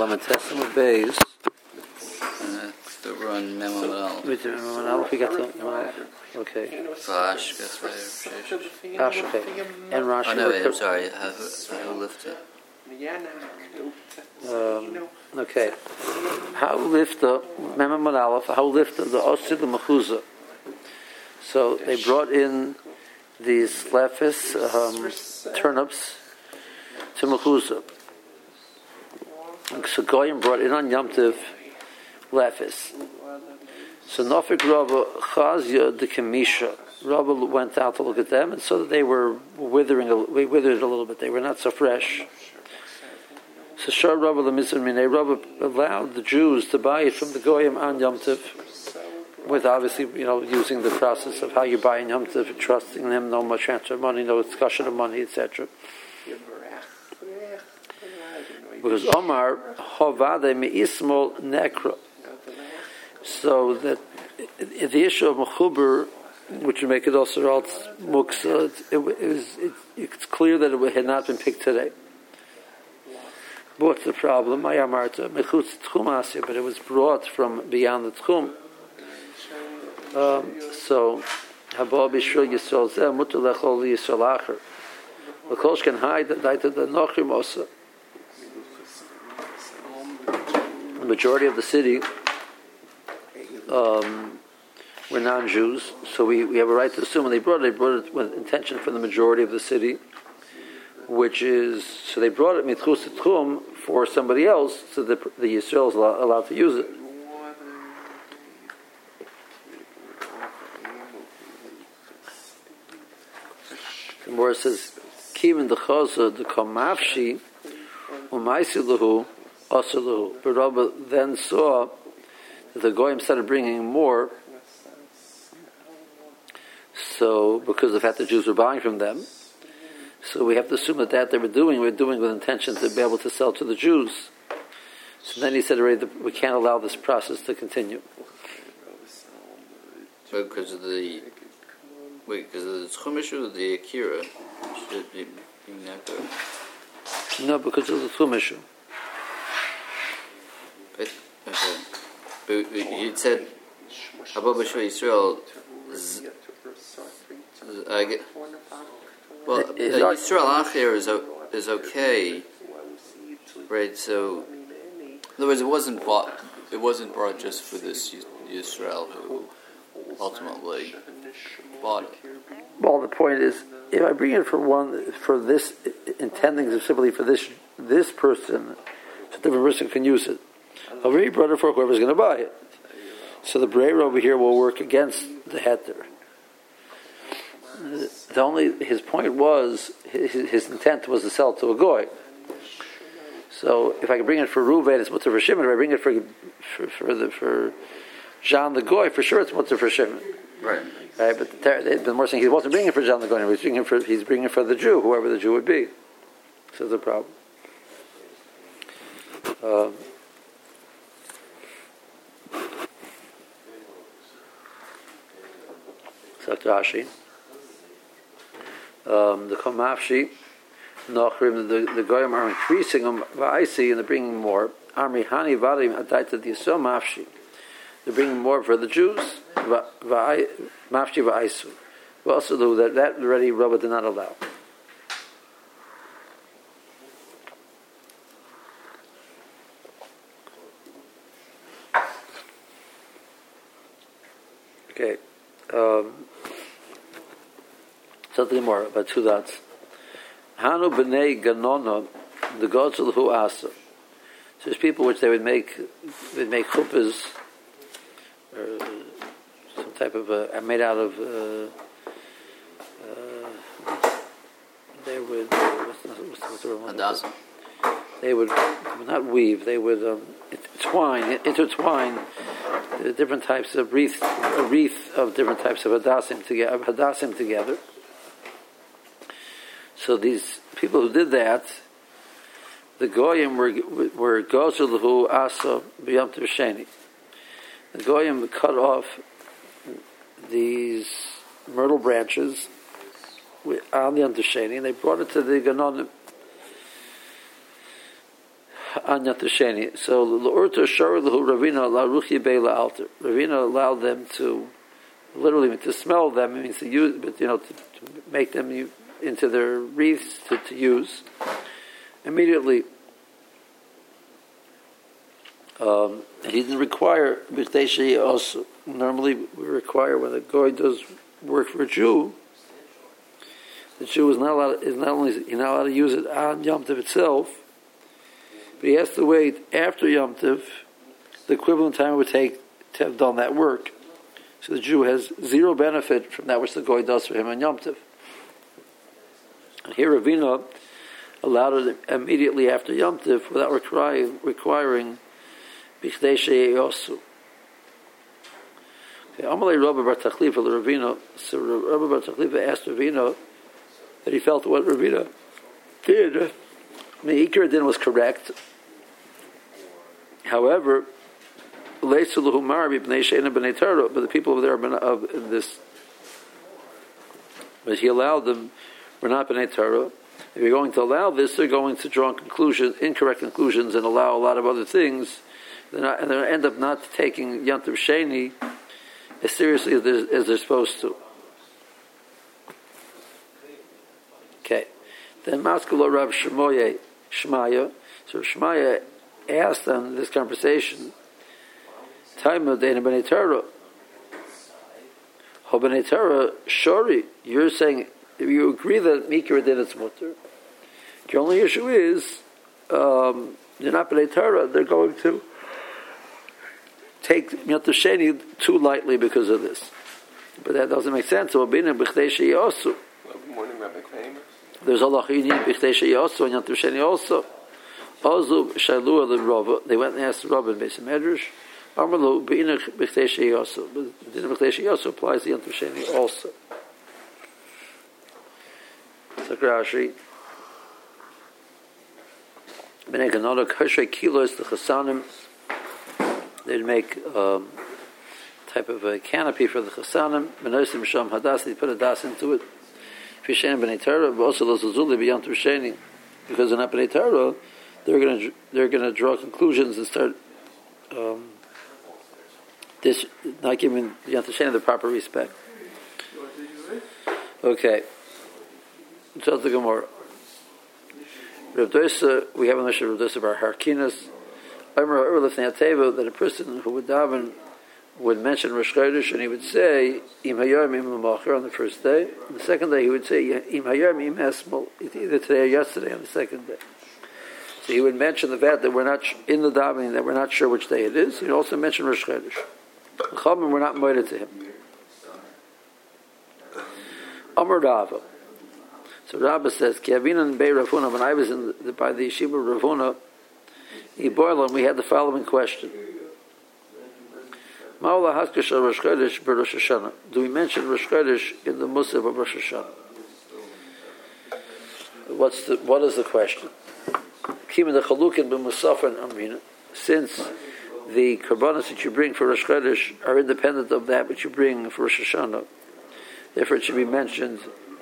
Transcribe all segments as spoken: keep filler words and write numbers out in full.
Lametessim of Beis. The run memo al. Wait a minute, we got to. Okay. Vash, guess Vash, okay. And Rashi. Oh no, wait, I'm sorry. I have I lift it. Um, okay. How lift up? Memo Manalef. How lift the Osid the Mechuzah? So they brought in these lephis, um, turnips to Mechuzah. So Goyim brought in on Yom Tov lephis. So Nofik Rabba Chazia the Kamisha. Rabba went out to look at them and saw that they were withering, they withered a little bit. They were not so fresh. So Shar Rabba the Mitzvah Minei Rabba allowed the Jews to buy it from the Goyim on Yom Tov, with obviously, you know, using the process of how you buy in Yom Tov, trusting them, no much transfer of money, no discussion of money, et cetera. Because Omar Hovade Mi Ismol Nekra. So that the issue of Mechuber, which would make it also alt muksa, it, it, it, it, it's clear that it had not been picked today. But what's the problem? Mayamarta mechutz tchum asya, but it was brought from beyond the tchum. Um, so Haba Bishul Yisrael Zeh Mutar Lechol Yisrael Acher. The Kolsh can hide that daita the Nochrim Osa. The majority of the city um, were non-Jews, so we, we have a right to assume when they brought it, they brought it with intention for the majority of the city, which is, so they brought it mitchus tchum for somebody else, so the, the Yisrael is allowed, allowed to use it. The more says, Kim the Chaza the Kamafshi Umaisi Lahu Asalahu. But Rabba then saw that the Goyim started bringing more, so because of the fact that Jews were buying from them, so we have to assume that that they were doing, we were doing with intention to be able to sell to the Jews. So then he said already that we can't allow this process to continue. So because of the wait, because of the tchum issue, the akira should be being nekar. No, because of the tchum issue. But okay, but you said Haba B'Shvei Yisrael. I get. Well, uh, Yisrael Acher is is okay, right? So, in other words, it wasn't bought. It wasn't brought just for this Yisrael who ultimately bought it. Well, the point is, if I bring it for one, for this, intending specifically for this this person, so a different person can use it. I've already brought it for whoever's going to buy it. So the Breyer over here will work against the heter. The only his point was his, his intent was to sell to a goy. So if I can bring it for Ruvain, it's mutter for Shimon. If I bring it for for for, the, for John the goy, for sure it's mutter for Shimon. Right. Right. But the, the more saying he wasn't bringing it for John the goy. He was bringing it for he's bringing it for the Jew, whoever the Jew would be. So the problem. Um, so Rashi. Um, the Komafshi, Nochrim, the the Goyim are increasing them. Va'isi, and they're bringing more. Amri Hani Vadim Adaita Yisrael Mafshi. They're bringing more for the Jews. Mafshi Va'aisu. We also do that. That already Rabba did not allow. Okay. Um, Something more about two dots. Hanu b'nei ganona, the gods of the who asa. So there's people which they would make, would make chuppahs, or some type of uh, made out of. Uh, uh, they would what's the, what's the, what's the word? Hadassah. They would not weave. They would um, twine, intertwine the different types of wreath, a wreath of different types of hadassim together. Hadassim together. So these people who did that, the goyim were were gozelhu asa b'yom tov sheni. The goyim cut off these myrtle branches on the yom tov sheni, and they brought it to the ganonim. on Yom Tov Sheni. So l'orto shor l'hu Ravina la ruchi beila alter. Ravina allowed them to, literally to smell them. It means to use, but you know, to, to make them into their wreaths to, to use. Immediately, um, he didn't require b'chtei also. Normally, we require when a goy does work for a Jew, the Jew is not allowed, is not only he's not allowed to use it on Yom Tov itself, but he has to wait after Yom Tov, the equivalent time it would take to have done that work. So the Jew has zero benefit from that which the goy does for him on Yom Tov. And here Ravina allowed it immediately after Yom Tov without requiring requiring b'chtei she'yosu. Amalei Rabbi Bar Tachlifa Ravina. So Rabbi Bar Tachlifa asked Ravina that he felt what Ravina did. I mean, Ikar din was correct. However, but the people over there of this, but he allowed them, were not b'nei Torah. If you're going to allow this, they're going to draw conclusions, incorrect conclusions, and allow a lot of other things. They're not, and they'll end up not taking Yom Tov Sheni as seriously as they're, as they're supposed to. Okay. Then Maskalo Rav Shmoye Shmaya. So Shmaya asked them this conversation. Time of Dana B'nai Torah. Ho B'nai Torah, Shori. You're saying, if you agree that Mikra did its mutter, your only issue is um, they're not B'nai Torah. They're going to take Yom Tov Sheni too lightly because of this. But that doesn't make sense. So B'chtei she'yosu. There's Allah Chini B'chtei she'yosu and Yom Tov Sheni also. Ozu Shalu Rava. They went and asked Rava in Beis Medrash. Amalu B'inach B'chtei she'yosu. But the B'chtei she'yosu applies to Yom Tov Sheni also. Sakrashi. B'nei Ganada Kashrei Kilos the Chasanim. They'd make um, type of a canopy for the chasanim. Benosim sham hadas. They put a das into it. Fishen b'nei Torah, but also those azuli b'yom tov sheni, because they're not b'nei Torah. They're going to they're going to draw conclusions and start um, this not giving Yom Tov Sheni the proper respect. Okay, so the Gemara. Rav Dosa, we have a mission of Rav Dosa bar Harkinas. That a person who would daven would mention Rosh Chodesh and he would say Im Hayom Im L'Macher on the first day. On the second day he would say Im Hayom Im Esmol, either today or yesterday on the second day. So he would mention the fact that we're not in the davening, that we're not sure which day it is. He'd also mention Rosh Chodesh. The Chachamim were not moeded to him. Amar Rava. So Rava says Ki Avinan Bei Rav Huna. When I was in the, by the yeshiva Rav Huna, we had the following question. Do we mention Rosh Chodesh in the Musaf of Rosh Hashanah? What's the, what is the question? Since the karbanos that you bring for Rosh Chodesh are independent of that which you bring for Rosh Hashanah, therefore it should be mentioned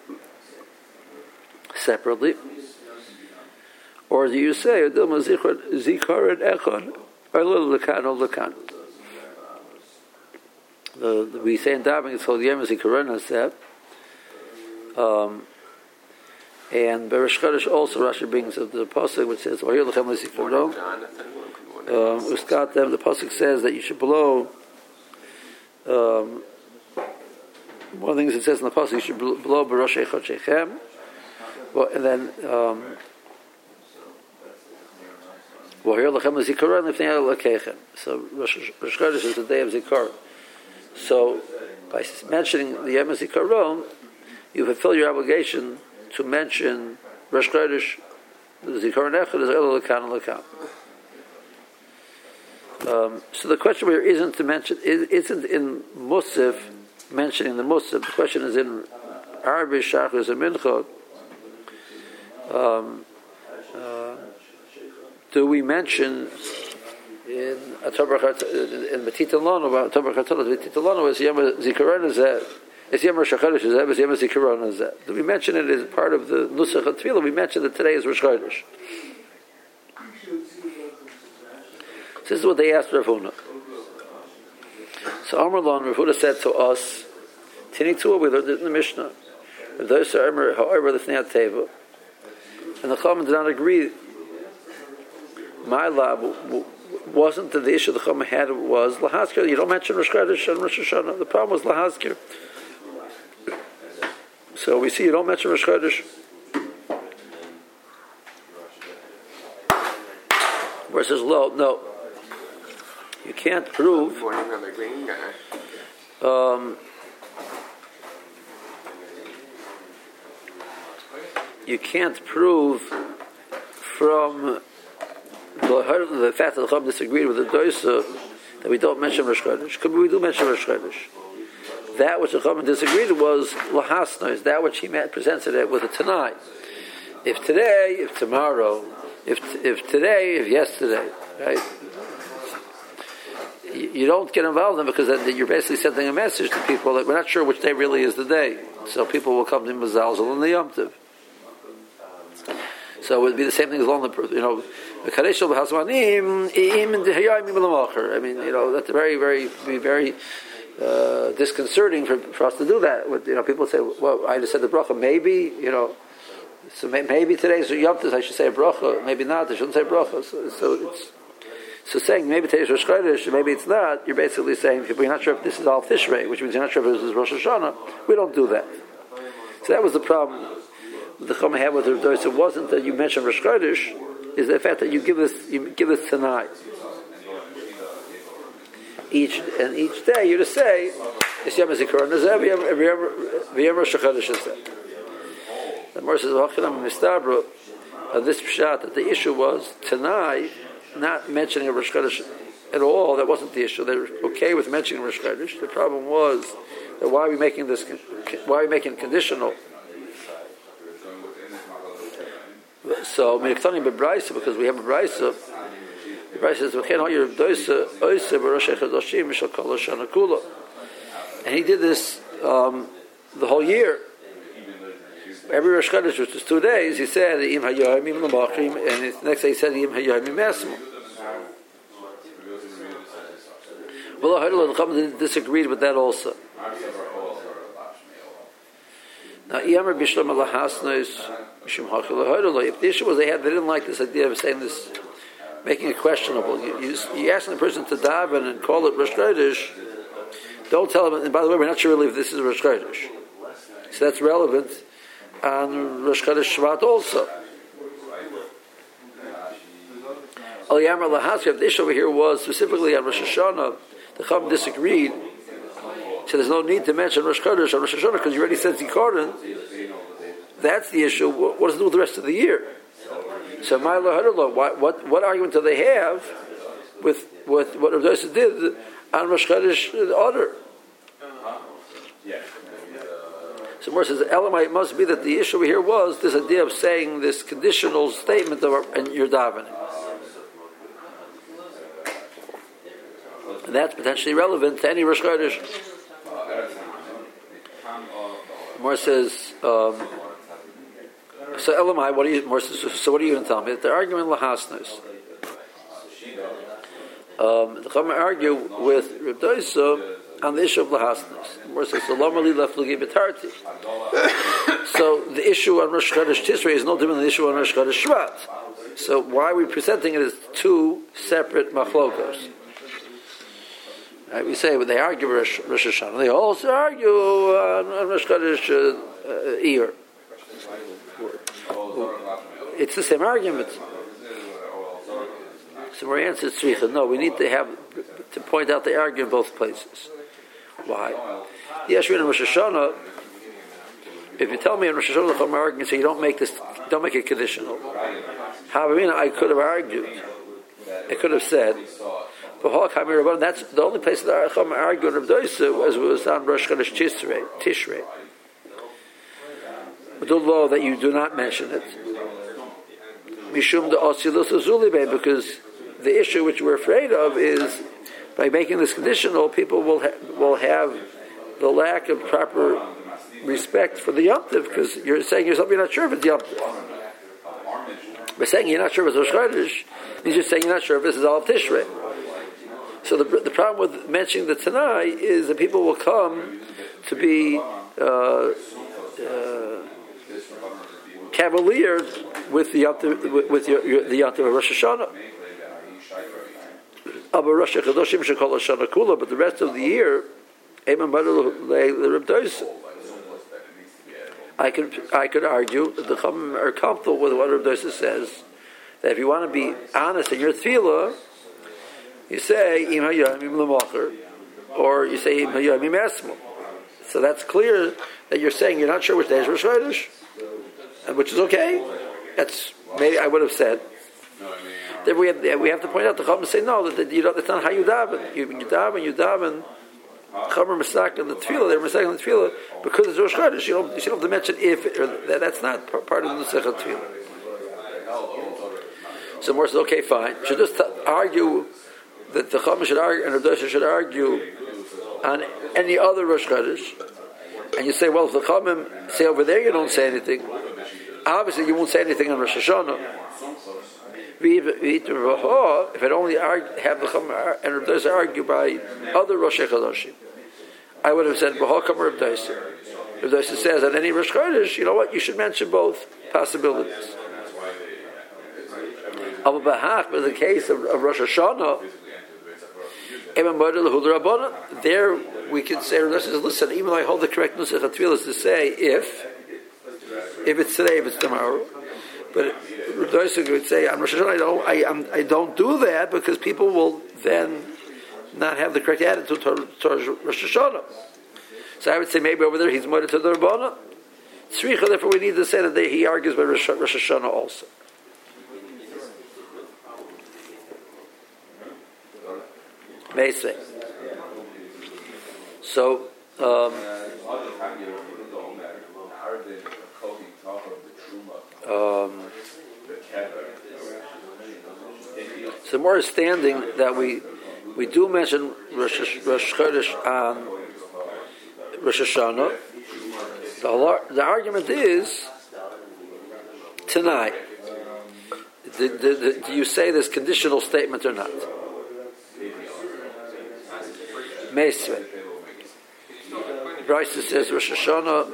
separately. Or do you say, Zikaret Echon, or little Lakan, or Lakan? The we say in davening it's called Yom Zikaron Haseh. Um and Beresh Chodesh also Rashi brings of the pasuk which says, Ohir Lechem Zikaron. Um Uskat them, the pasuk says that you should blow um one of the things it says in the pasuk you should blow Berosh Echot Shechem. Well, and then um so Rosh Chodesh is the day of Zikaron. So by mentioning the Yom Zikaron, you fulfill your obligation to mention Rosh Chodesh. The Zikaron Echad is El Lakan Lakan. Um, so the question here isn't to mention, it isn't in Musaf mentioning the Musaf. The question is in Arbi Shachris and Mincha. Um, uh, do we mention in a in Metitan Lano about Tobar Chatolas? Metitan Lano is Yom Zikaron is that. It's Yom Rosh Chodesh is that. It's Yom Zikaron is that. Do we mention it as part of the Nusach HaTfilah? We mentioned that today is Rosh Chodesh. this is what they asked Rav Huna. So Amar Lon, Rav Huna said to us, Tini Tua, we learned it in the Mishnah. Those are Amar, however, the Fnei Teva. And the Chachamim did not agree. My lab wasn't that the issue the Chachamim had was Lahazkir. You don't mention Rosh Chodesh and Rosh Hashanah. The problem was Lahazkir. So we see you don't mention Rosh Chodesh. Where it says low, no. You can't prove. Um, you can't prove from the, the fact that the Chacham disagreed with the Doisa that we don't mention Rosh Chodesh. Could we do mention Rosh Chodesh? That which the Chacham disagreed was Lahasna, is that which he met, presented it with a Tanai. If today, if tomorrow, if if today, if yesterday, right? You, you don't get involved in it because then you're basically sending a message to people that we're not sure which day really is the day. So people will come to Mazalzel and the Yom Tov. So it would be the same thing as long the you know the Kadeshel B'Hasmanim Im and Hayayim L'Macher. I mean, you know, that's very, very, be very uh, disconcerting for, for us to do that. With, you know, people say, "Well, I just said the bracha." Maybe, you know, so may, maybe today's Yom Tov I should say a bracha. Maybe not. I shouldn't say bracha. So, so it's so saying maybe today's Rosh Chodesh, maybe it's not. You're basically saying we're not sure if this is Al Tishrei, which means you're not sure if this is Rosh Hashanah. We don't do that. So that was the problem. The Chacham had with the Doisa wasn't that you mentioned Rosh Chodesh, is the fact that you give this you give this tonight. Each and each day you just say it's Yom Zikaron Nazeh v'Yom Rosh Chodesh Nazeh. The Gemara says Hachanam Mistabra of this pshat that the issue was tonight not mentioning a Rosh Chodesh at all. That wasn't the issue. They were okay with mentioning Rosh Chodesh. The problem was that why are we making this? Why are we making it conditional? So, because we have a brayso, the brayso says, and he did this um, the whole year. Every Rosh Chodesh, which was two days, he said, and the next day he said, well, the Chacham disagreed with that also. Now, if the issue was they had, they didn't like this idea of saying this, making it questionable. You, you, you ask the person to daven and call it Rosh Chodesh, don't tell them, and by the way, we're not sure really if this is Rosh Chodesh. So that's relevant on Rosh Chodesh Shvat also. Al Yamar Lahaskev, the issue over here was specifically on Rosh Hashanah, the Chacham disagreed. So there's no need to mention Rosh Chodesh or Rosh Hashanah because you already said Zikaron. That's the issue. What does it do with the rest of the year? So what what what argument do they have with with what Rav Dosa did on Rosh Chodesh order? So Mor says Elamite must be that the issue here was this idea of saying this conditional statement of and you're davening. And that's potentially relevant to any Rosh Chodesh. Mor says, um, so Elamai, what do you? Mor says, so what are you going to tell me? That they're arguing lahasnos. Um, the Chacham argue with Rav Dosa on the issue of lahasnos. Mor says, so lomali left lugi betarti. So the issue on Rosh Chodesh Tishrei is no different than the issue on Rosh Chodesh Shvat. So why are we presenting it as two separate machlokos? Right, we say, but they argue Rosh, Rosh Hashanah. They also argue on, on Rosh Chodesh uh, uh, Iyar. It's the same argument. So our answer is tzricha. No, we need to have to point out the argument in both places. Why? Yes, we're in Rosh Hashanah. If you tell me in Rosh Hashanah the Chacham argument, so you don't make this, don't make it conditional. However, I could have argued. I could have said. That's the only place that the Chacham argued Rav Dosa was, was on Rosh Chodesh Tishrei. Tishrei. But the law that you do not mention it. Mishum de Osilus Azulibe, because the issue which we're afraid of is by making this conditional, people will ha- will have the lack of proper respect for the Yom Tov, because you're saying yourself you're not sure if it's Yom Tov. By saying you're not sure if it's Rosh Chodesh, means you're saying you're not sure if this is all of Tishrei. So the the problem with mentioning the Tanai is that people will come to be uh, uh, cavalier with the Yontif, with your, your, the Yontif of Rosh Hashanah. But the rest of the year, I could I could argue that the Chachamim are comfortable with what Rav Dosa says, that if you want to be honest in your tefillah, you say Im Hayamim L'Macher, or you say Im Hayamim Esmo. So that's clear that you're saying you're not sure which day is Rosh Chodesh, which is okay. That's maybe I would have said. Then we have, we have to point out the Chachamim say no, that you don't, that's not how you daven. You, you daven, you daven. Chachamim Masak in the tefillah, they're Masak in the tefillah because it's Rosh Chodesh. You don't, you don't have to mention if or that, that's not part of the Nusach of tefillah. So Morris says, okay, fine. You should just t- argue that the Chachamim should argue and Rav Dosa should argue on any other Rosh Chodesh, and you say, well, if the Chachamim say over there you don't say anything, obviously you won't say anything on Rosh Hashanah. If it only argue, have the Chachamim and Rav Dosa argue by other Rosh Chodesh, I would have said, B'hakam Rav Dosa. Rav Dosa says on any Rosh Chodesh, you know what, you should mention both possibilities. But in the case of, of Rosh Hashanah, there we can say, listen, even though I hold the correct Nusach HaTfilah is to say if, if it's today, if it's tomorrow. But Rav Dosa would say, on Rosh Hashanah, I don't, I, I'm, I don't do that because people will then not have the correct attitude towards Rosh Hashanah. So I would say maybe over there he's more to the Rabbana. Tzricha, therefore we need to say that he argues by Rosh Hashanah also. Meisvei. So, um, um, so more is standing that we we do mention Rosh, Rosh Chodesh on Rosh Hashanah. The, the argument is tonight. Do, do, do you say this conditional statement or not? Meisvei. Bryce says Rosh Hashanah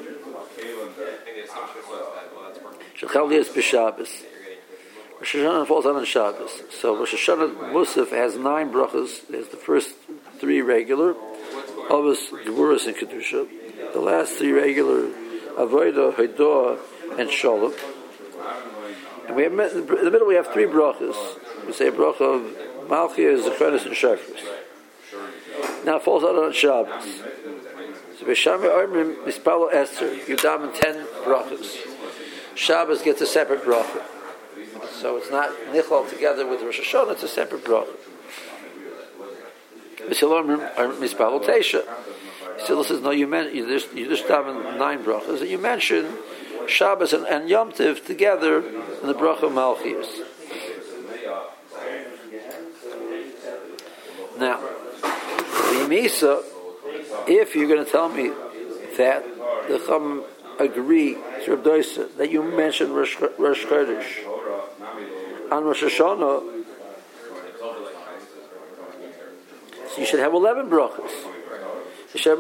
Shechali is b'Shabbos. Rosh Hashanah falls on Shabbos. So Rosh Hashanah Musaf has nine brachas. There's the first three regular, Avos, Gevuros, and Kedusha. The last three regular, Avodah, Hodah, and Shalom. And we have in the middle we have three brachas. We say bracha of Malchia, Zechronis, and Shofros. Now it falls out on Shabbos. So B'Shamei Oimrim Mispalo Esther, you daven ten brachas. Shabbos gets a separate bracha. So it's not nichol together with Rosh Hashanah, it's a separate bracha. B'Shalom Oimrim Mispalo Teisha. He still says, no, you, men, you just, you just daven nine brachas, and you mention Shabbos and, and Yom Tiv together in the bracha of Malchias. Now, Misa, if you're going to tell me that the Chachamim agree to Rav Dosa that you mentioned Rosh, Rosh Chodesh on Rosh Hashanah, so you should have eleven brachas. You should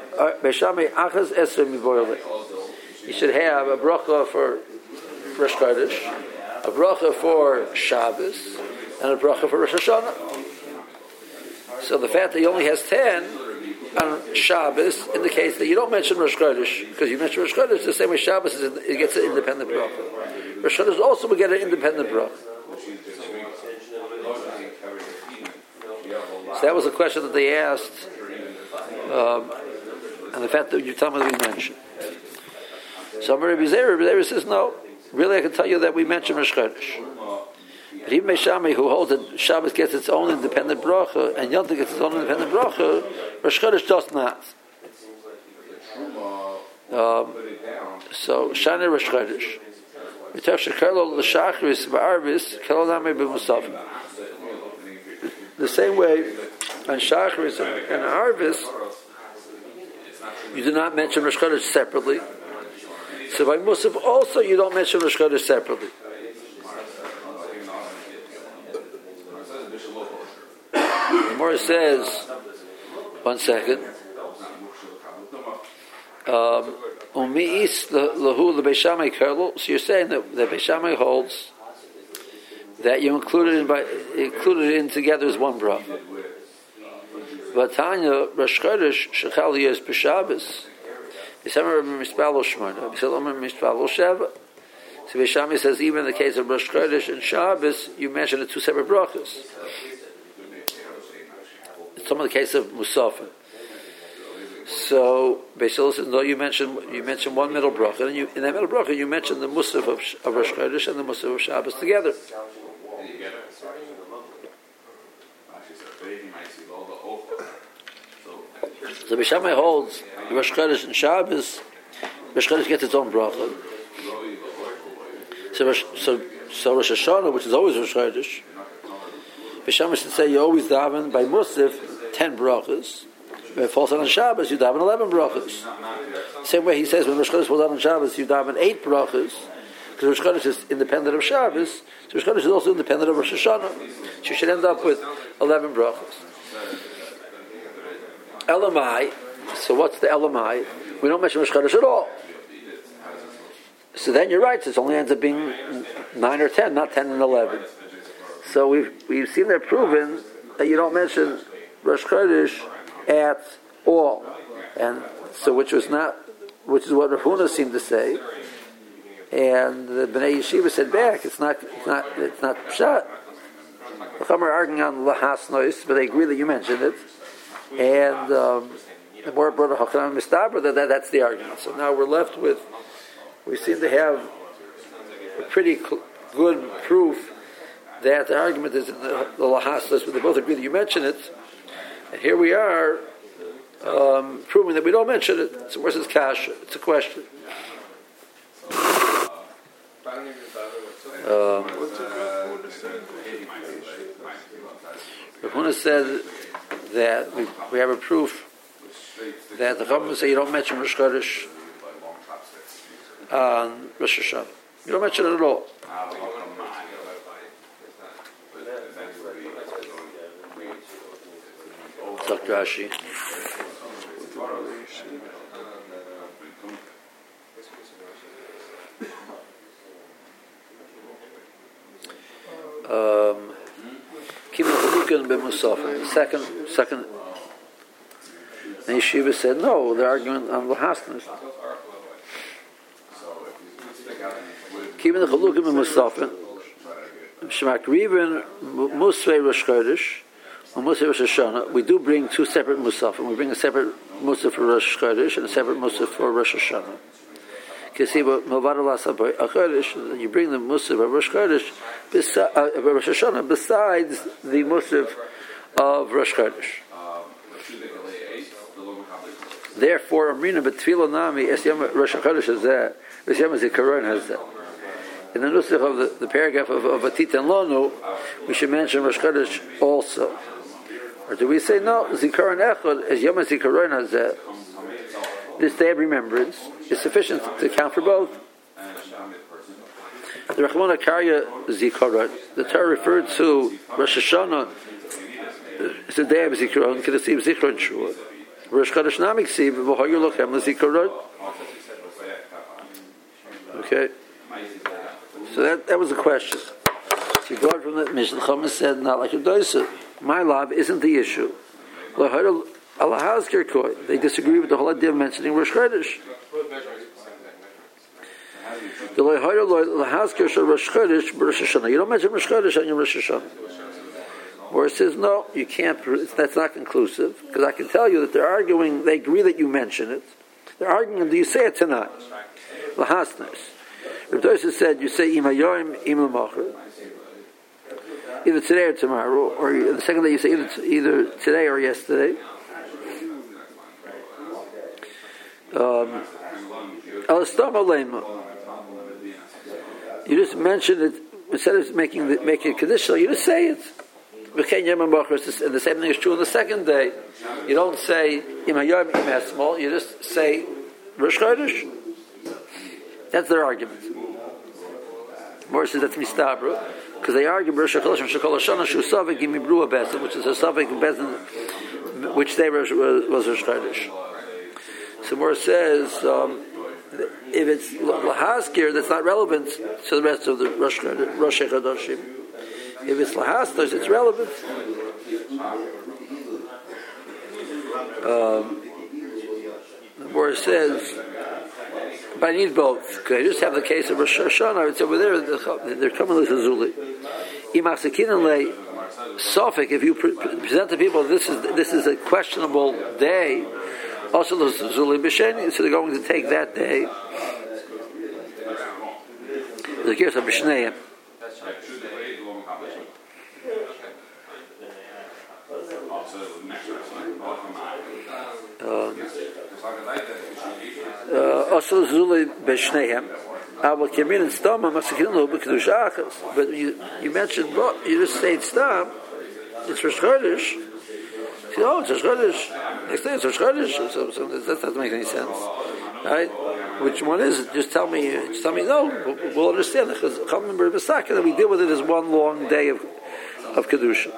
have a bracha for Rosh Chodesh, a bracha for Shabbos, and a bracha for Rosh Hashanah. So the fact that he only has ten on Shabbos indicates that you don't mention Rosh Chodesh, because you mention Rosh Chodesh the same way Shabbos is, it gets an independent bracha. Rosh Chodesh also will get an independent bracha. So that was a question that they asked, um, and the fact that you tell me that we mentioned. So Rabbi Zera, Rabbi Zera says, no, really I can tell you that we mentioned Rosh Chodesh. But even Meishami, who holds that Shabbos gets its own independent bracha and Yom Tov gets its own independent bracha, Rosh Chodesh does not. Um, so Shana Rosh Chodesh, the same way on Shachris and, and Arvis, you do not mention Rosh Chodesh separately. So by Musaf also you don't mention Rosh Chodesh separately. Gemara says, one second. Um, Umi'is lahu lebeishamai kerlo. So you're saying that the Beishamai holds that you included in by included in together as one bracha. Vatanya Rosh Chodesh shechal yez b'Shabbos. Beishamai mispalo shmona. Beishamai mispalo sheva. So Beishamai says even in the case of Rosh Chodesh and Shabbos, you mention the two separate brachas. Some of the case of Musafin. So Beishamai says no. You mention you mention one middle bracha, and you, in that middle bracha you mention the Musaf of, of Rosh Chodesh and the Musaf of Shabbos together. So Beishamai holds Rosh Chodesh and Shabbos. Rosh Chodesh gets its own bracha. So Rosh, so, so Rosh Hashanah, which is always Rosh Chodesh, Beishamai should say you always daven by Musaf ten brachas. When it falls on Shabbos, you daven eleven brachas. Same way he says when Rosh Chodesh falls on Shabbos, you daven eight brachas, because Rosh Chodesh is independent of Shabbos. So Rosh Chodesh is also independent of Rosh Hashanah. So you should end up with eleven brachas. Elamai. So what's the Elamai? We don't mention Rosh Chodesh at all. So then you're right. So it only ends up being nine or ten, not ten and eleven. So we've we've seen that proven that you don't mention Rosh Chodesh at all, and so which was not, which is what Rav Huna seemed to say, and the Bnei Yeshiva said back, it's not, it's not, it's not pshat. The Chacham are arguing on lahasnois, but they agree that you mentioned it, and um, the more brother Hakam Mistabra that, that that's the argument. So now we're left with, we seem to have a pretty cl- good proof that the argument is in the, the lahasnois, but they both agree that you mentioned it. And here we are um, proving that we don't mention it. So where's his cash? It's a question. Um, Rav Huna said that we, we have a proof that the Chacham say you don't mention Rosh Chodesh on Rosh Hashanah. You don't mention it at all. Doctor Rashi. Um, Second, second. The Yeshiva said no. They're arguing on lahasnas. Keeping the chalukim b'musafin. Shemakriven musvei Rosh Chodesh. Musaf Rosh Hashanah, we do bring two separate musafim. We bring a separate musaf for Rosh Chodesh and a separate musaf for Rosh Hashanah. You bring the musaf of Rosh Chodesh, uh, Rosh Hashanah, besides the musaf of Rosh Chodesh. Therefore, Amrina B'Tfilah Nami Es Yom Rosh Chodesh has that. Es Yom Zikaron has that. In the nusach of the, the paragraph of, of Atitan Lonu, we should mention Rosh Chodesh also. Or do we say no? Zikaron Echad as Yom Zikaron Hazeh. This day of remembrance is sufficient to count for both. The Rachmana Karya Zikaron, the Torah referred to Rosh Hashanah as the day of Zikaron, Kedasiv Zikaron Shua. Rosh Chodesh Namik Siv V'Hoyer Lochem Zikaron. Okay, so that that was the question. So you go from that Mishnah. Chacham said not like a doisa. My love isn't the issue. They disagree with the whole idea of mentioning Rosh Chodesh. You don't mention Rosh Chodesh on your Rosh Hashanah. Or it says, no, you can't, that's not conclusive, because I can tell you that they're arguing, they agree that you mention it. They're arguing, do you say it tonight? Lahasnes. Rav Dosa said, you say, Ima Yoim, Ima Mocher. Either today or tomorrow, or the second day you say either, either today or yesterday. Um, you just mention it, instead of making, the, making it conditional, you just say it. And the same thing is true on the second day. You don't say, Im Hayom, Im Esmol, you just say, Rosh Chodesh. That's their argument. More says that's Mistabra. because they argue Rosh Chodesh and Shekol Hashanah Shu Savik Yimibru Bezin, which is a Savik Bezin, which they was was Rosh Chodesh. So more says um, if it's Lahaskir, that's not relevant to the rest of the Rosh Rosh Chodeshim. If it's Lahastos, it's relevant. Um, the more says. But I need both. Could I just have the case of Rosh Hashanah? I would say over there they're coming with Zuli. Imasakin lay Sophic. If you pre- present to people this is this is a questionable day, also the Zuli B'Sheni, so they're going to take that day. The case of B'Shneim. Um, Also, Zuli B'Shneim. But you you mentioned you just said Stam. It's Rosh Chodesh. Oh, it's Rosh Chodesh. Next day it's Rosh Chodesh. So, so that doesn't make any sense, right? Which one is it? Just tell me. Just tell me. No, we'll understand. Because that we deal with it as one long day of of kedusha.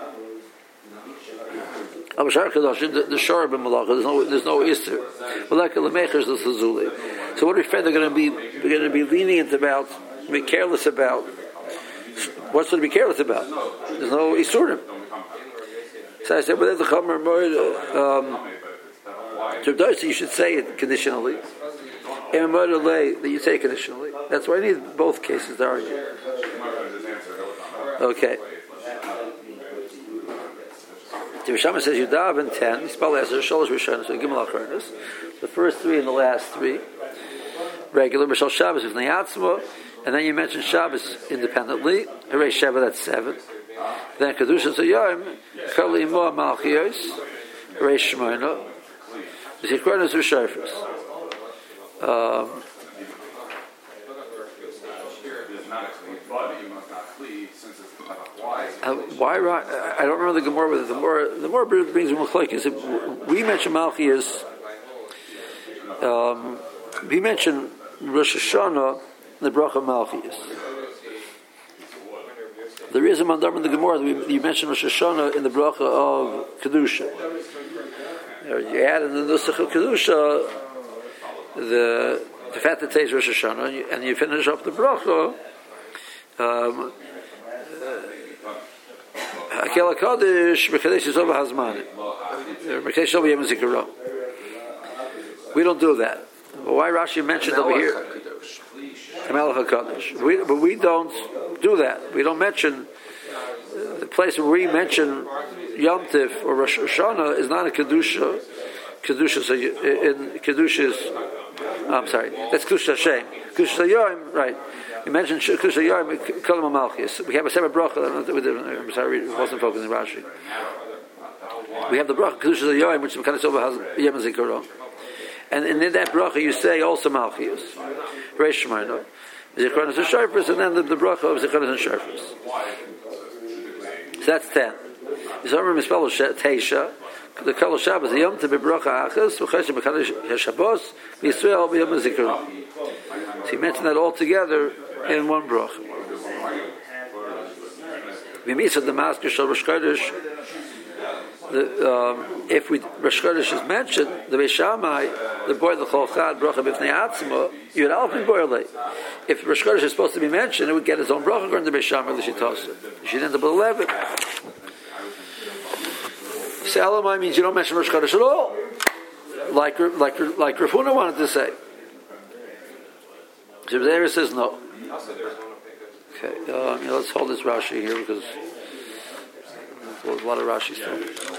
The, the Shor ben Malach, there's no there's no Easter. Malach lemecher is the Zuli. So what are we afraid they're going to be they're going to be lenient about, be careless about? What's to be careless about? There's no Isurim. So I said, well, there's a Chomer Moed. Um, you should say it conditionally. And that you say it conditionally. That's why I need both cases to argue. Okay. The Rishama says Yudav and ten. You spell Ezer, Sholosh Rishon, so Gimel Achronos. The first three and the last three. Regular. Rishon Shabbos is Neyatzma. And then you mention Shabbos independently. Hooray Sheva, that's seven. Then Kedusha Zayim. Kali Imo Malchios. Hooray Shmoyno. Zikronos Rishofers. Um... Uh, why? I don't remember the Gemara, but the more the more brings Machlokes. We mentioned Malchias. Um, we mentioned Rosh Hashanah, the bracha Malchias. There is a mandam in the Gemara. That you mentioned Rosh Hashanah in the bracha of kedusha. You add in the nusach of kedusha the the fact that it says Rosh Hashanah, and you, and you finish off the bracha. Um, Akel HaKadosh Mekadesh Yisov HaZman Mekadesh Yisov Yom Zikaron. We don't do that. Why Rashi mentioned over here Melech HaKadosh? We, but we don't do that. We don't mention uh, the place where we mention Yom Tif or Rosh Hashanah is not a Kedusha. Kedusha in Kedusha's. I'm sorry. That's Kedusha Hashem. Kedusha Yom, right? You mentioned Kedusha Yom, Kolam Malchus. We have a separate bracha. I'm sorry, it wasn't focused on Rashi. We have the bracha Kedusha Yom, which kind of has Yom Zikaron, and in that bracha you say also Malchus, Reish Shemaino, Zikaron is a Shofars, and then the, the bracha of Zikaron and Shofars. So that's ten. Zomer Mispel Teisha. The Kol Shabbos Yom to be bracha achas, v'chesed b'kadosh Shabbos v'Yisrael b'Yom Zikaron. So he mentioned that all together in one bracha. We meet at the master Shal Rosh Chodesh. Um, if we Rosh Chodesh is mentioned, the Beis Shammai, the boy the Chol Chad bracha b'fnei atzma, you would alpin boilei. If Rosh Chodesh is supposed to be mentioned, it would get his own bracha according to Beis Shammai the Shitasa. She ended up with eleven. So Elamai means you don't mention Rosh Chodesh at all, like like like Rav Huna wanted to say. So there says no. Okay, uh, let's hold this Rashi here because there's a lot of Rashi stuff.